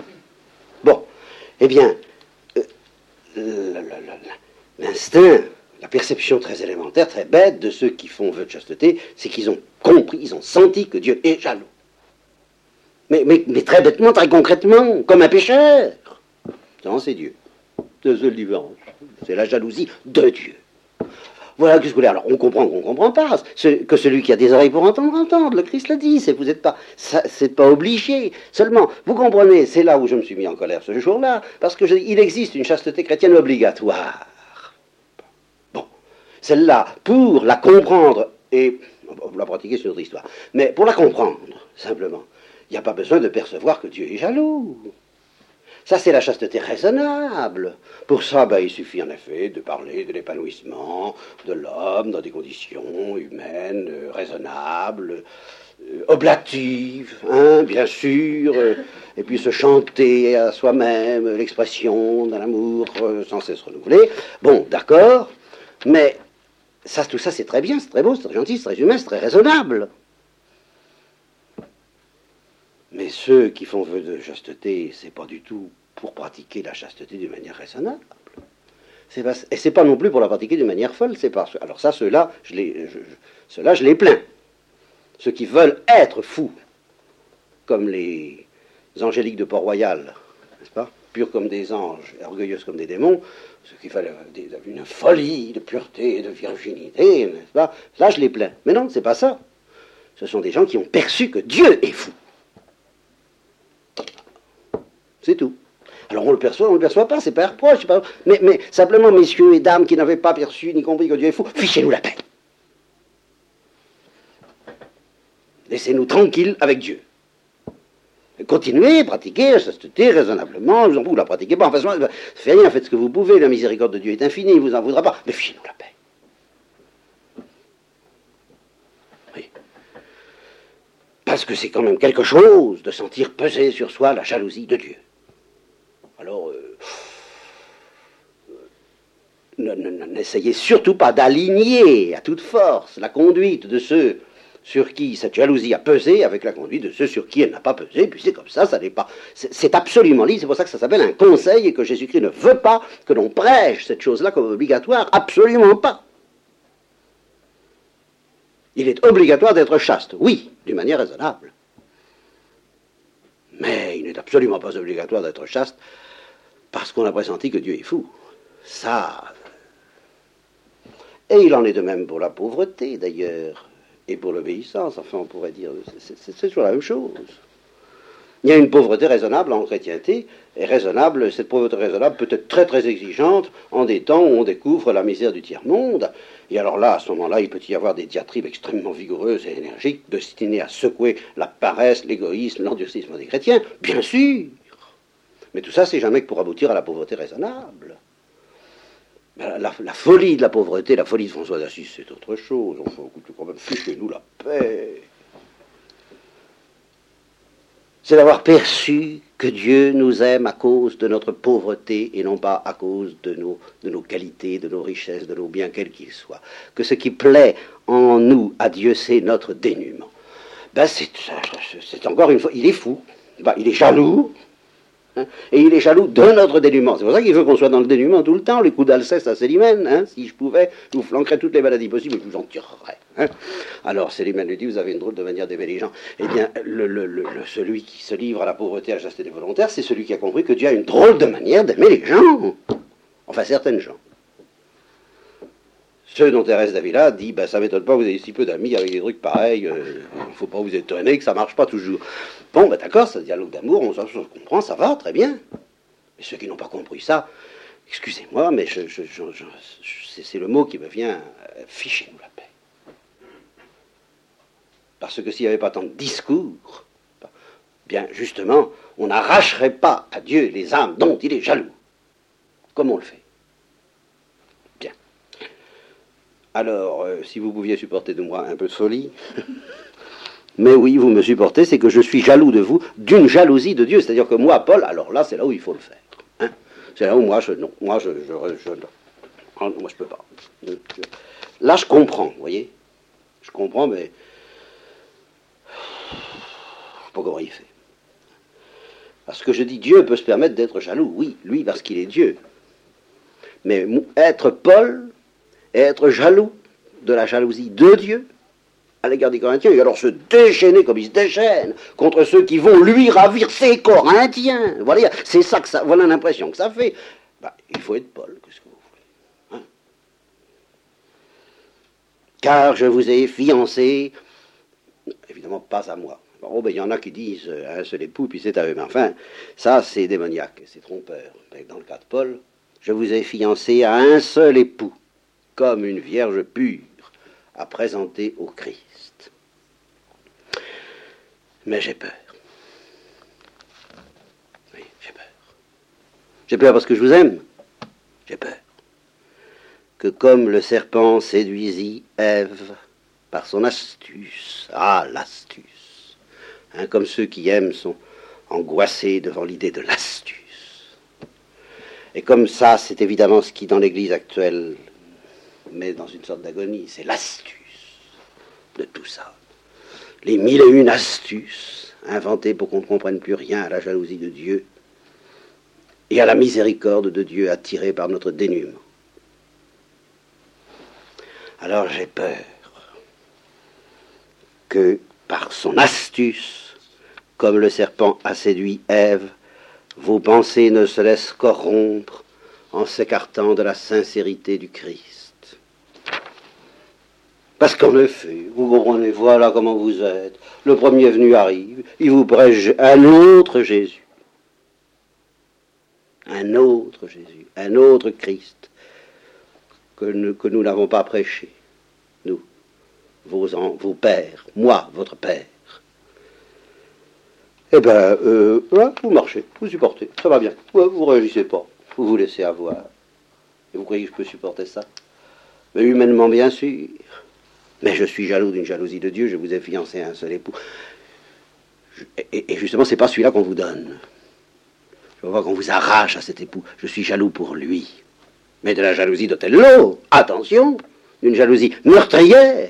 Bon. Eh bien, l'instinct la perception très élémentaire, très bête de ceux qui font vœu de chasteté, c'est qu'ils ont compris, ils ont senti que Dieu est jaloux. Mais très bêtement, très concrètement, comme un pécheur. Non, c'est Dieu. C'est la différence. C'est la jalousie de Dieu. Voilà ce que je voulais. Alors, on comprend qu'on ne comprend pas. Que celui qui a des oreilles pour entendre, entende. Le Christ l'a dit. Vous n'êtes pas, c'est pas obligé. Seulement, vous comprenez, c'est là où je me suis mis en colère ce jour-là, parce que il existe une chasteté chrétienne obligatoire. Bon, celle-là, pour la comprendre et vous la pratiquer sur notre histoire, mais pour la comprendre, simplement, il n'y a pas besoin de percevoir que Dieu est jaloux. Ça, c'est la chasteté raisonnable. Pour ça, il suffit en effet de parler de l'épanouissement de l'homme dans des conditions humaines, raisonnables, oblatives, hein, bien sûr, et puis se chanter à soi-même l'expression d'un amour sans cesse renouvelé. Bon, d'accord, mais ça, tout ça, c'est très bien, c'est très beau, c'est très gentil, c'est très humain, c'est très raisonnable. Mais ceux qui font vœu de chasteté, c'est pas du tout pour pratiquer la chasteté d'une manière raisonnable. Et c'est pas non plus pour la pratiquer d'une manière folle. C'est pas. Alors ça, ceux-là, je les plains. Ceux qui veulent être fous, comme les angéliques de Port-Royal, n'est-ce pas, purs comme des anges, orgueilleuses comme des démons, ceux qui veulent une folie de pureté et de virginité, n'est-ce pas, là, je les plains. Mais non, c'est pas ça. Ce sont des gens qui ont perçu que Dieu est fou. C'est tout. Alors on le perçoit pas, c'est pas un reproche. Mais simplement, messieurs et dames qui n'avaient pas perçu ni compris que Dieu est fou, fichez-nous la paix. Laissez-nous tranquilles avec Dieu. Continuez, pratiquez la chasteté raisonnablement, vous ne la pratiquez pas. Enfin, ça fait rien, faites ce que vous pouvez, la miséricorde de Dieu est infinie, il ne vous en voudra pas, mais fichez-nous la paix. Oui. Parce que c'est quand même quelque chose de sentir peser sur soi la jalousie de Dieu. Alors, n'essayez surtout pas d'aligner à toute force la conduite de ceux sur qui cette jalousie a pesé avec la conduite de ceux sur qui elle n'a pas pesé, puis c'est comme ça n'est pas... C'est absolument libre, c'est pour ça que ça s'appelle un conseil et que Jésus-Christ ne veut pas que l'on prêche cette chose-là comme obligatoire, absolument pas. Il est obligatoire d'être chaste, oui, d'une manière raisonnable. Mais il n'est absolument pas obligatoire d'être chaste parce qu'on a pressenti que Dieu est fou. Ça... Et il en est de même pour la pauvreté, d'ailleurs, et pour l'obéissance. Enfin, on pourrait dire, c'est toujours la même chose. Il y a une pauvreté raisonnable en chrétienté, et raisonnable, cette pauvreté raisonnable peut être très très exigeante en des temps où on découvre la misère du tiers-monde. Et alors là, à ce moment-là, il peut y avoir des diatribes extrêmement vigoureuses et énergiques destinées à secouer la paresse, l'égoïsme, l'endurcissement des chrétiens, bien sûr. Mais tout ça, c'est jamais que pour aboutir à la pauvreté raisonnable. La folie de la pauvreté, la folie de François d'Assise, c'est autre chose. Enfin, écoutez, quand même, fichez-nous la paix. C'est d'avoir perçu que Dieu nous aime à cause de notre pauvreté et non pas à cause de nos qualités, de nos richesses, de nos biens, quels qu'ils soient. Que ce qui plaît en nous à Dieu, c'est notre dénuement. C'est encore une fois, il est fou, il est jaloux. Hein, et il est jaloux de notre dénuement. C'est pour ça qu'il veut qu'on soit dans le dénuement tout le temps. Les coups d'Alceste à Célimène, hein, si je pouvais, je vous flanquerais toutes les maladies possibles et je vous en tirerais. Hein. Alors Célimène lui dit, vous avez une drôle de manière d'aimer les gens. Eh bien, celui qui se livre à la pauvreté, à la chasteté volontaire, c'est celui qui a compris que Dieu a une drôle de manière d'aimer les gens. Enfin, certaines gens. Ceux dont Thérèse d'Avila dit, ça m'étonne pas, vous avez si peu d'amis avec des trucs pareils, il ne faut pas vous étonner que ça ne marche pas toujours. Bon, d'accord, c'est un dialogue d'amour, on se comprend, ça va, très bien. Mais ceux qui n'ont pas compris ça, excusez-moi, mais c'est le mot qui me vient, fichez-nous la paix. Parce que s'il n'y avait pas tant de discours, bien justement, on n'arracherait pas à Dieu les âmes dont il est jaloux, comme on le fait. Alors, si vous pouviez supporter de moi un peu de folie, mais oui, vous me supportez, c'est que je suis jaloux de vous, d'une jalousie de Dieu. C'est-à-dire que moi, Paul, alors là, c'est là où il faut le faire. Hein, c'est là où moi, je peux pas. Là, je comprends, vous voyez. Je comprends, mais je sais pas comment il fait. Parce que je dis, Dieu peut se permettre d'être jaloux. Oui, lui, parce qu'il est Dieu. Mais être Paul et être jaloux de la jalousie de Dieu à l'égard des Corinthiens, et alors se déchaîner comme il se déchaîne contre ceux qui vont lui ravir ces Corinthiens. Voilà, c'est ça que ça, voilà l'impression que ça fait. Ben, il faut être Paul, qu'est-ce que vous voulez, hein? Car je vous ai fiancé, évidemment pas à moi. Bon, ben, il y en a qui disent à un seul époux, puis c'est à eux. Mais enfin, ça c'est démoniaque, c'est trompeur. Mais dans le cas de Paul, je vous ai fiancé à un seul époux, comme une vierge pure à présenter au Christ. Mais j'ai peur. Oui, j'ai peur. J'ai peur parce que je vous aime. J'ai peur que comme le serpent séduisit Ève par son astuce, l'astuce, hein, comme ceux qui aiment sont angoissés devant l'idée de l'astuce. Et comme ça, c'est évidemment ce qui, dans l'Église actuelle, met dans une sorte d'agonie, c'est l'astuce de tout ça. Les 1001 astuces inventées pour qu'on ne comprenne plus rien à la jalousie de Dieu et à la miséricorde de Dieu attirée par notre dénuement. Alors j'ai peur que par son astuce, comme le serpent a séduit Ève, vos pensées ne se laissent corrompre en s'écartant de la sincérité du Christ. Parce qu'en effet, vous comprenez, voilà comment vous êtes. Le premier venu arrive, il vous prêche un autre Jésus. Un autre Jésus, un autre Christ, que nous n'avons pas prêché. Nous, vos pères, moi, votre père. Eh bien, là, vous marchez, vous supportez, ça va bien. Ouais, vous ne réagissez pas, vous vous laissez avoir. Et vous croyez que je peux supporter ça? Mais humainement, bien sûr. Mais je suis jaloux d'une jalousie de Dieu, je vous ai fiancé à un seul époux. Et justement, c'est pas celui-là qu'on vous donne. Je vois qu'on vous arrache à cet époux. Je suis jaloux pour lui. Mais de la jalousie d'Othello, attention, d'une jalousie meurtrière.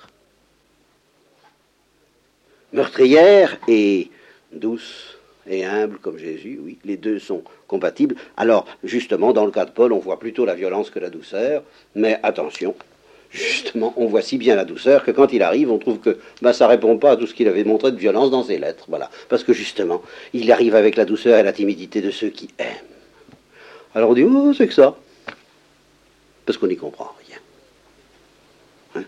Meurtrière et douce et humble comme Jésus, oui, les deux sont compatibles. Alors, justement, dans le cas de Paul, on voit plutôt la violence que la douceur, mais attention, justement, on voit si bien la douceur que quand il arrive, on trouve que ça ne répond pas à tout ce qu'il avait montré de violence dans ses lettres. Voilà. Parce que justement, il arrive avec la douceur et la timidité de ceux qui aiment. Alors on dit, oh, c'est que ça. Parce qu'on n'y comprend rien. Hein?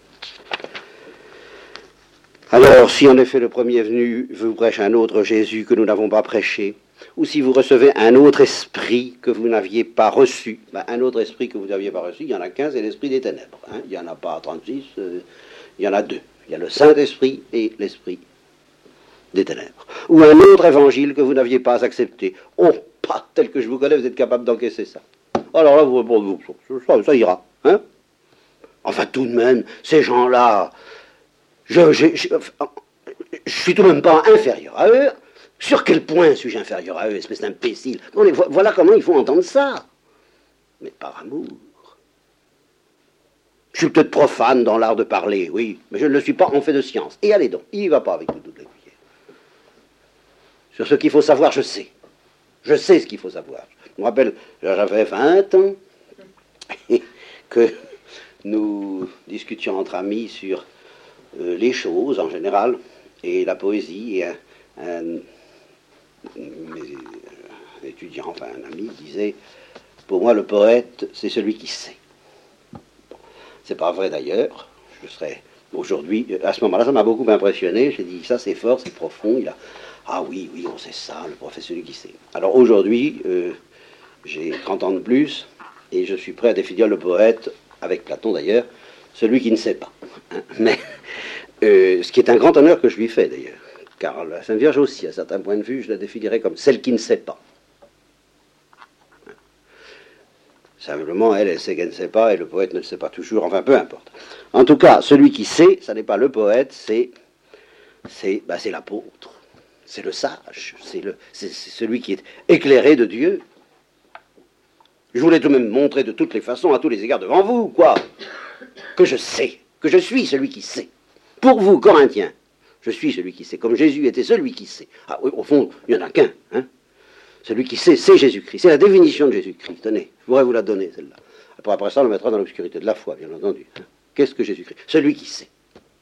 Alors, si en effet le premier venu vous prêche un autre Jésus que nous n'avons pas prêché, ou si vous recevez un autre esprit que vous n'aviez pas reçu, un autre esprit que vous n'aviez pas reçu, il n'y en a qu'un, c'est l'esprit des ténèbres. Hein. Il n'y en a pas 36, il y en a deux. Il y a le Saint-Esprit et l'esprit des ténèbres. Ou un autre évangile que vous n'aviez pas accepté. Oh, pas tel que je vous connais, vous êtes capable d'encaisser ça. Alors là, vous répondez, ça ira. Hein. Enfin, tout de même, ces gens-là, je suis tout de même pas inférieur à eux. Sur quel point suis-je inférieur à eux, espèce d'imbécile? Voilà comment il faut entendre ça. Mais par amour. Je suis peut-être profane dans l'art de parler, oui, mais je ne le suis pas en fait de science. Et allez donc, il n'y va pas avec toutes les cuillères. Sur ce qu'il faut savoir, je sais. Je sais ce qu'il faut savoir. Je me rappelle, j'avais 20 ans, que nous discutions entre amis sur les choses en général, et la poésie, et un étudiant, enfin un ami, disait, pour moi le poète, c'est celui qui sait. Bon, c'est pas vrai d'ailleurs, je serais aujourd'hui, à ce moment-là, ça m'a beaucoup impressionné, j'ai dit, ça c'est fort, c'est profond, il a, ah oui, on sait ça, le prophète, celui qui sait. Alors aujourd'hui, j'ai 30 ans de plus, et je suis prêt à définir le poète, avec Platon d'ailleurs, celui qui ne sait pas. Hein, mais, ce qui est un grand honneur que je lui fais d'ailleurs. Car la Sainte Vierge aussi, à certains points de vue, je la définirais comme celle qui ne sait pas. Simplement, elle sait qu'elle ne sait pas, et le poète ne le sait pas toujours, enfin, peu importe. En tout cas, celui qui sait, ça n'est pas le poète, c'est l'apôtre, c'est le sage, c'est celui qui est éclairé de Dieu. Je voulais tout de même montrer de toutes les façons, à tous les égards devant vous, quoi, que je sais, que je suis celui qui sait. Pour vous, Corinthiens, je suis celui qui sait, comme Jésus était celui qui sait. Ah oui, au fond, il n'y en a qu'un. Hein. Celui qui sait, c'est Jésus-Christ. C'est la définition de Jésus-Christ. Tenez, je pourrais vous la donner, celle-là. Après ça, on le mettra dans l'obscurité de la foi, bien entendu. Qu'est-ce que Jésus-Christ? Celui qui sait.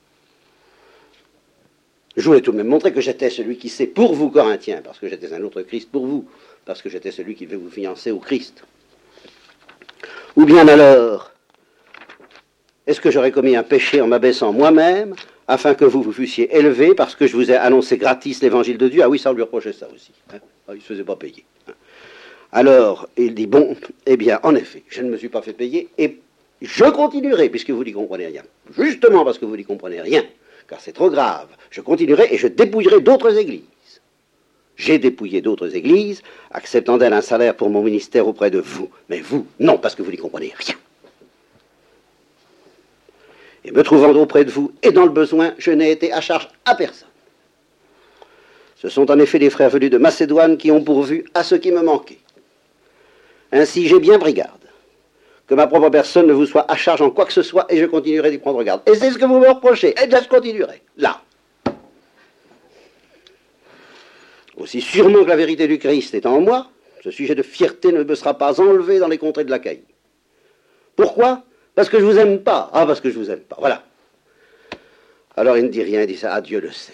Je voulais tout de même montrer que j'étais celui qui sait pour vous, Corinthiens, parce que j'étais un autre Christ pour vous, parce que j'étais celui qui veut vous fiancer au Christ. Ou bien alors, est-ce que j'aurais commis un péché en m'abaissant moi-même, afin que vous fussiez élevés, parce que je vous ai annoncé gratis l'évangile de Dieu? Ah oui, ça, on lui reprochait ça aussi. Hein. Ah, il ne se faisait pas payer. Hein. Alors, il dit, bon, eh bien, en effet, je ne me suis pas fait payer, et je continuerai, puisque vous n'y comprenez rien. Justement parce que vous n'y comprenez rien, car c'est trop grave, je continuerai et je dépouillerai d'autres églises. J'ai dépouillé d'autres églises, acceptant d'elles un salaire pour mon ministère auprès de vous. Mais vous, non, parce que vous n'y comprenez rien. Et me trouvant auprès de vous et dans le besoin, je n'ai été à charge à personne. Ce sont en effet les frères venus de Macédoine qui ont pourvu à ce qui me manquait. Ainsi, j'ai bien pris garde que ma propre personne ne vous soit à charge en quoi que ce soit, et je continuerai d'y prendre garde. Et c'est ce que vous me reprochez, et bien je continuerai, là. Aussi sûrement que la vérité du Christ est en moi, ce sujet de fierté ne me sera pas enlevé dans les contrées de l'Achaïe. Pourquoi? Parce que je vous aime pas. Ah, parce que je vous aime pas, voilà. Alors il ne dit rien, il dit ça, ah, Dieu le sait.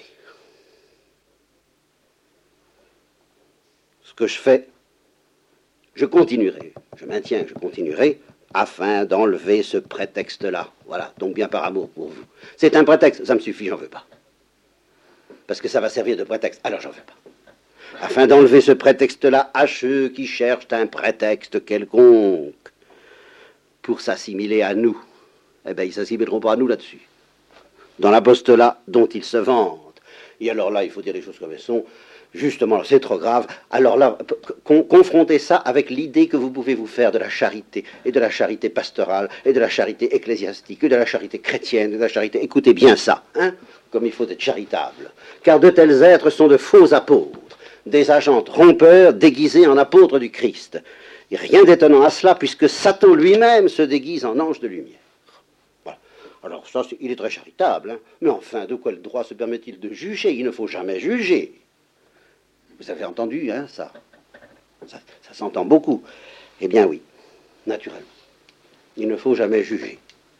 Ce que je fais, je continuerai, je maintiens que je continuerai, afin d'enlever ce prétexte-là. Voilà, donc bien par amour pour vous. C'est un prétexte, ça me suffit, j'en veux pas. Parce que ça va servir de prétexte, alors j'en veux pas. Afin d'enlever ce prétexte-là à ceux qui cherchent un prétexte quelconque pour s'assimiler à nous. Eh bien, ils ne s'assimileront pas à nous là-dessus. Dans l'apostolat dont ils se vantent. Et alors là, il faut dire les choses comme elles sont. Justement, c'est trop grave. Alors là, confrontez ça avec l'idée que vous pouvez vous faire de la charité, et de la charité pastorale, et de la charité ecclésiastique, et de la charité chrétienne, et de la charité... Écoutez bien ça, hein, comme il faut être charitable. Car de tels êtres sont de faux apôtres, des agents trompeurs déguisés en apôtres du Christ. Et rien d'étonnant à cela, puisque Satan lui-même se déguise en ange de lumière. Voilà. Alors ça, il est très charitable, hein. Mais enfin, de quoi le droit se permet-il de juger? Il ne faut jamais juger. Vous avez entendu, hein, ça s'entend beaucoup. Eh bien oui, naturellement. Il ne faut jamais juger.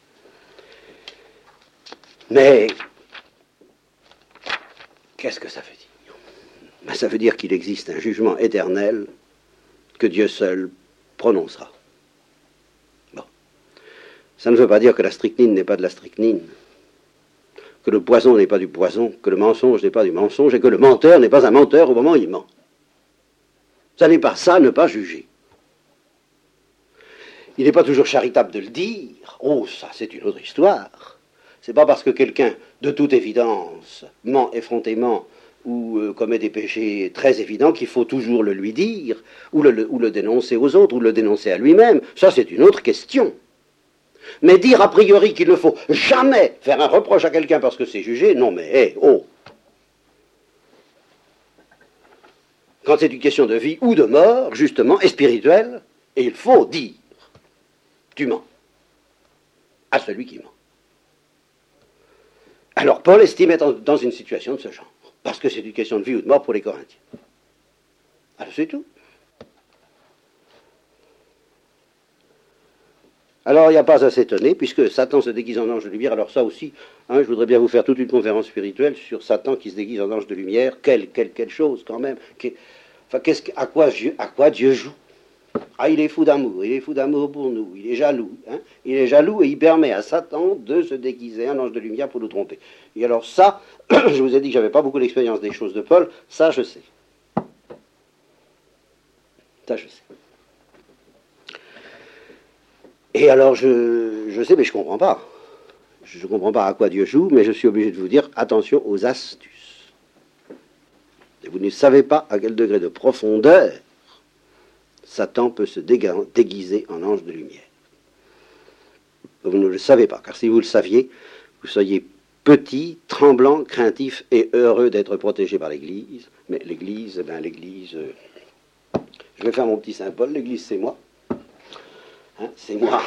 Mais, qu'est-ce que ça veut dire? Ben, ça veut dire qu'il existe un jugement éternel que Dieu seul prononcera. Bon. Ça ne veut pas dire que la strychnine n'est pas de la strychnine, que le poison n'est pas du poison, que le mensonge n'est pas du mensonge, et que le menteur n'est pas un menteur au moment où il ment. Ça n'est pas ça, ne pas juger. Il n'est pas toujours charitable de le dire. Oh, ça, c'est une autre histoire. C'est pas parce que quelqu'un, de toute évidence, ment effrontément ou commet des péchés très évidents qu'il faut toujours le lui dire, ou le dénoncer aux autres, ou le dénoncer à lui-même. Ça, c'est une autre question. Mais dire a priori qu'il ne faut jamais faire un reproche à quelqu'un parce que c'est jugé, non mais, hey, oh. Quand c'est une question de vie ou de mort, justement, et spirituelle, et il faut dire, tu mens, à celui qui ment. Alors Paul estime être dans une situation de ce genre, parce que c'est une question de vie ou de mort pour les Corinthiens. Alors c'est tout. Alors, il n'y a pas à s'étonner, puisque Satan se déguise en ange de lumière. Alors ça aussi, hein, je voudrais bien vous faire toute une conférence spirituelle sur Satan qui se déguise en ange de lumière. Quelle chose, quand même. Enfin, à quoi Dieu joue? Ah, il est fou d'amour pour nous, il est jaloux. Hein, il est jaloux et il permet à Satan de se déguiser en ange de lumière pour nous tromper. Et alors ça, je vous ai dit que je n'avais pas beaucoup d'expérience des choses de Paul, ça je sais. Ça je sais. Et alors, je sais, mais je ne comprends pas. Je ne comprends pas à quoi Dieu joue, mais je suis obligé de vous dire, attention aux astuces. Et vous ne savez pas à quel degré de profondeur Satan peut se déguiser en ange de lumière. Vous ne le savez pas, car si vous le saviez, vous seriez petit, tremblant, craintif et heureux d'être protégé par l'Église. Mais l'Église, je vais faire mon petit Saint Paul, l'Église c'est moi. Hein, c'est moi.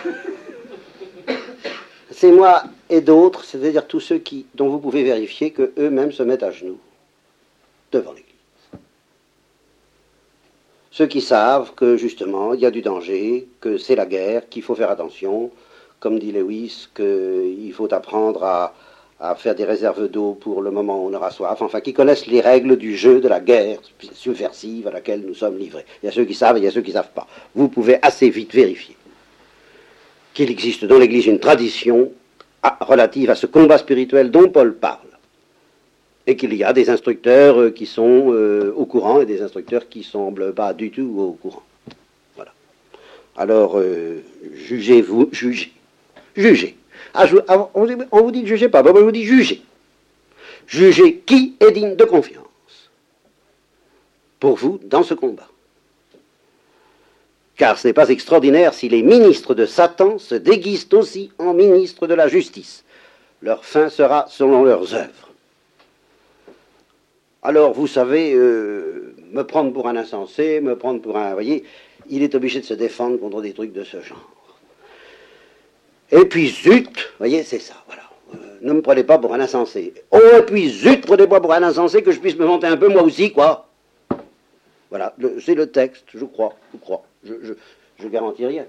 C'est moi et d'autres, c'est-à-dire tous ceux dont vous pouvez vérifier qu'eux-mêmes se mettent à genoux devant l'Église. Ceux qui savent que, justement, il y a du danger, que c'est la guerre, qu'il faut faire attention, comme dit Lewis, qu'il faut apprendre à faire des réserves d'eau pour le moment où on aura soif, enfin, qui connaissent les règles du jeu de la guerre subversive à laquelle nous sommes livrés. Il y a ceux qui savent et il y a ceux qui ne savent pas. Vous pouvez assez vite vérifier qu'il existe dans l'Église une tradition relative à ce combat spirituel dont Paul parle, et qu'il y a des instructeurs qui sont au courant et des instructeurs qui ne semblent pas du tout au courant. Voilà. Alors, jugez-vous, jugez. Jugez. On vous dit ne jugez pas, moi je vous dis jugez. Jugez qui est digne de confiance pour vous dans ce combat. Car ce n'est pas extraordinaire si les ministres de Satan se déguisent aussi en ministres de la justice. Leur fin sera selon leurs œuvres. Alors, vous savez, me prendre pour un insensé, me prendre pour un... Vous voyez, il est obligé de se défendre contre des trucs de ce genre. Et puis, zut, vous voyez, c'est ça, voilà. Ne me prenez pas pour un insensé. Oh, et puis, zut, prenez-moi pour un insensé, que je puisse me vanter un peu, moi aussi, quoi. Voilà, c'est le texte, je crois. Je garantis rien.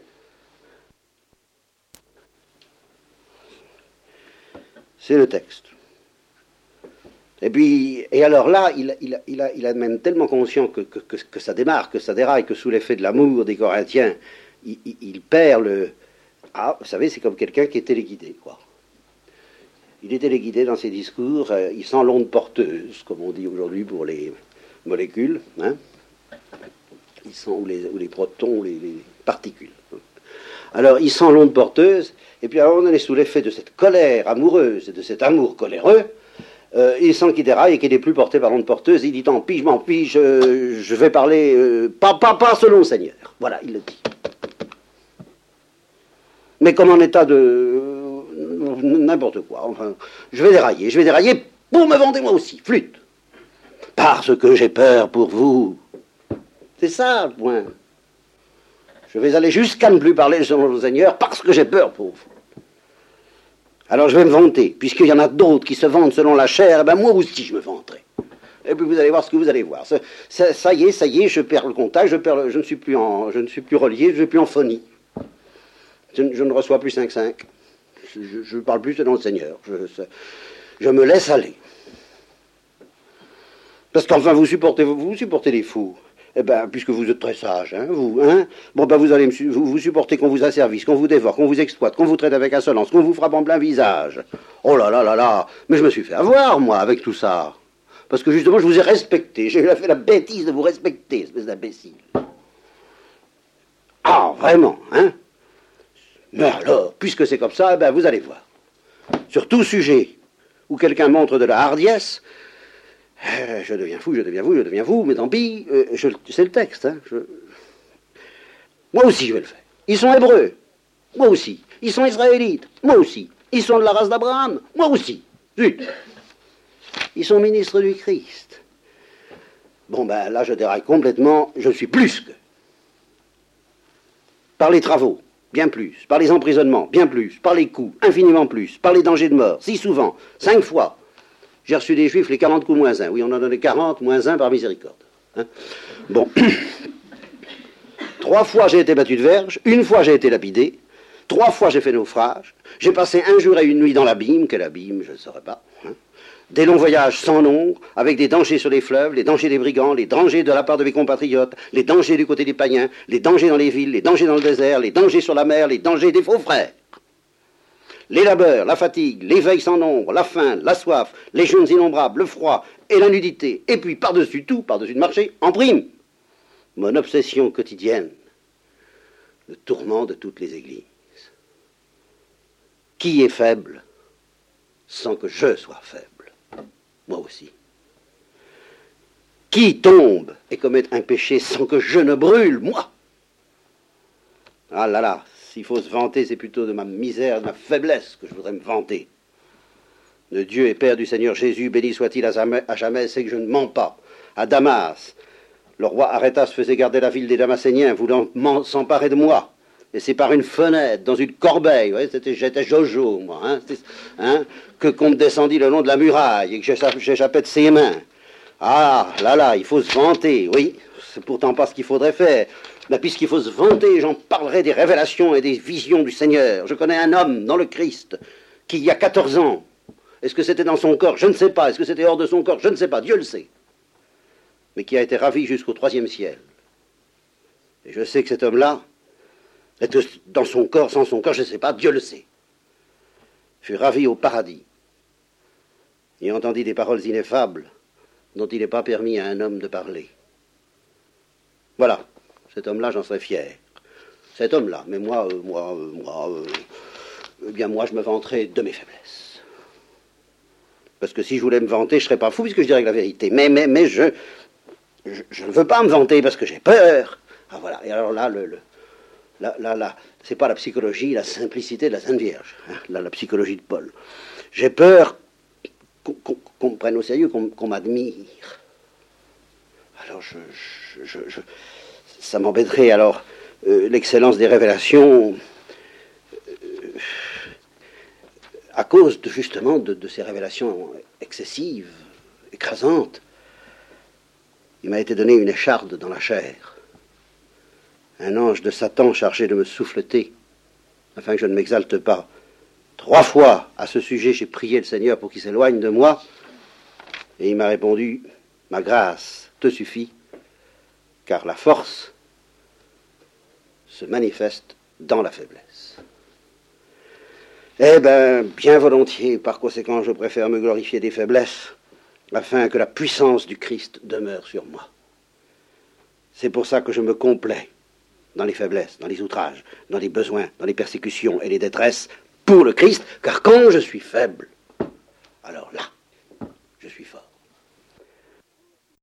C'est le texte. Et puis, et alors là, il a même tellement conscient que ça démarre, que ça déraille, que sous l'effet de l'amour des Corinthiens, il perd le... Ah, vous savez, c'est comme quelqu'un qui est téléguidé, quoi. Il est téléguidé dans ses discours, il sent l'onde porteuse, comme on dit aujourd'hui pour les molécules, hein. Ils sent, ou les protons, ou les particules. Alors, il sent l'onde porteuse, et puis alors on est sous l'effet de cette colère amoureuse et de cet amour coléreux, il sent qu'il déraille et qu'il n'est plus porté par l'onde porteuse, il dit tant pis, je m'en pis, je vais parler, pas selon le Seigneur. Voilà, il le dit. Mais comme en état de n'importe quoi, enfin, je vais dérailler pour me vanter moi aussi, flûte. Parce que j'ai peur pour vous. C'est ça le point. Je vais aller jusqu'à ne plus parler selon le Seigneur parce que j'ai peur pour vous. Alors je vais me vanter, puisqu'il y en a d'autres qui se vantent selon la chair, et ben moi aussi je me vanterai. Et puis vous allez voir ce que vous allez voir. Ça y est, je perds le contact, je ne suis plus relié, je ne suis plus en phonie. Je ne reçois plus 5-5. Je ne parle plus selon le Seigneur. Je me laisse aller. Parce qu'enfin vous supportez les fous. Eh bien, puisque vous êtes très sage, hein, vous, hein, bon, ben vous allez vous supporter qu'on vous asservisse, qu'on vous dévore, qu'on vous exploite, qu'on vous traite avec insolence, qu'on vous frappe en plein visage. Oh là là là là, mais je me suis fait avoir, moi, avec tout ça. Parce que justement, je vous ai respecté. J'ai fait la bêtise de vous respecter, espèce d'imbécile. Ah, vraiment, hein? Mais alors, puisque c'est comme ça, eh ben, vous allez voir. Sur tout sujet où quelqu'un montre de la hardiesse, je deviens fou, mais tant pis, c'est le texte. Hein, moi aussi, je vais le faire. Ils sont hébreux, moi aussi. Ils sont israélites, moi aussi. Ils sont de la race d'Abraham, moi aussi. Zut. Ils sont ministres du Christ. Bon, ben là, je déraille complètement, je suis plus que. Par les travaux, bien plus. Par les emprisonnements, bien plus. Par les coups, infiniment plus. Par les dangers de mort, si souvent, 5 fois. J'ai reçu des Juifs les 40 coups moins 1. Oui, on en donnait 40 moins 1 par miséricorde. Hein, bon. 3 fois j'ai été battu de verge, 1 fois j'ai été lapidé, 3 fois j'ai fait naufrage, j'ai passé 1 jour et 1 nuit dans l'abîme, quel abîme, je ne saurais pas. Hein. Des longs voyages sans nombre, avec des dangers sur les fleuves, les dangers des brigands, les dangers de la part de mes compatriotes, les dangers du côté des païens, les dangers dans les villes, les dangers dans le désert, les dangers sur la mer, les dangers des faux frères. Les labeurs, la fatigue, les veilles sans nombre, la faim, la soif, les jeûnes innombrables, le froid et la nudité, et puis par-dessus tout, par-dessus le marché, en prime, mon obsession quotidienne, le tourment de toutes les églises. Qui est faible sans que je sois faible? Moi aussi. Qui tombe et commet un péché sans que je ne brûle? Moi. Ah là là, s'il faut se vanter, c'est plutôt de ma misère, de ma faiblesse que je voudrais me vanter. De Dieu et Père du Seigneur Jésus, béni soit-il à jamais, c'est que je ne mens pas. À Damas, le roi Arétas faisait garder la ville des Damascéniens, voulant s'emparer de moi. Et c'est par une fenêtre, dans une corbeille, ouais, j'étais Jojo, moi, que qu'on me descendit le long de la muraille et que j'échappais de ses mains. Ah, là, il faut se vanter, oui. c'est pourtant pas ce qu'il faudrait faire. Mais puisqu'il faut se vanter, j'en parlerai des révélations et des visions du Seigneur. Je connais un homme dans le Christ qui, il y a 14 ans, est-ce que c'était dans son corps? Je ne sais pas. Est-ce que c'était hors de son corps? Je ne sais pas. Dieu le sait. Mais qui a été ravi jusqu'au 3e ciel. Et je sais que cet homme-là, est dans son corps, sans son corps, je ne sais pas, Dieu le sait. Fut ravi au paradis. Et entendit des paroles ineffables dont il n'est pas permis à un homme de parler. Voilà, cet homme-là, j'en serais fier. Cet homme-là, mais moi, eh bien moi, je me vanterais de mes faiblesses. Parce que si je voulais me vanter, je ne serais pas fou, puisque je dirais la vérité. Mais je ne veux pas me vanter parce que j'ai peur. Ah voilà, et alors là, c'est pas la psychologie, la simplicité de la Sainte Vierge, hein, la psychologie de Paul. J'ai peur qu'on me prenne au sérieux, qu'on m'admire. Alors ça m'embêterait. Alors l'excellence des révélations, à cause justement de ces révélations excessives, écrasantes, il m'a été donné une écharde dans la chair, un ange de Satan chargé de me souffleter, afin que je ne m'exalte pas. 3 fois à ce sujet, j'ai prié le Seigneur pour qu'il s'éloigne de moi, et il m'a répondu, ma grâce te suffit, car la force se manifeste dans la faiblesse. Eh bien, bien volontiers, par conséquent, je préfère me glorifier des faiblesses, afin que la puissance du Christ demeure sur moi. C'est pour ça que je me complais dans les faiblesses, dans les outrages, dans les besoins, dans les persécutions et les détresses, pour le Christ, car quand je suis faible, alors là,